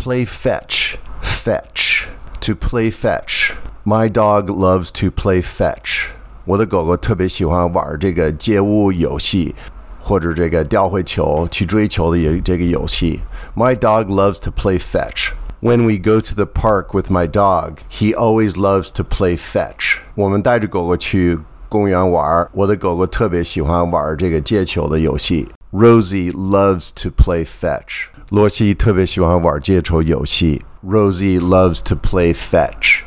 Play fetch, fetch. To play fetch. My dog loves to play fetch. 我的狗狗特别喜欢玩这个街舞游戏，或者这个掉回球去追球的这个游戏。My dog loves to play fetch. When we go to the park with my dog, he always loves to play fetch. 我们带着狗狗去公园玩，我的狗狗特别喜欢玩这个接球的游戏。Rosie loves to play fetch. 罗西特别喜欢玩接球游戏。Rosie loves to play fetch.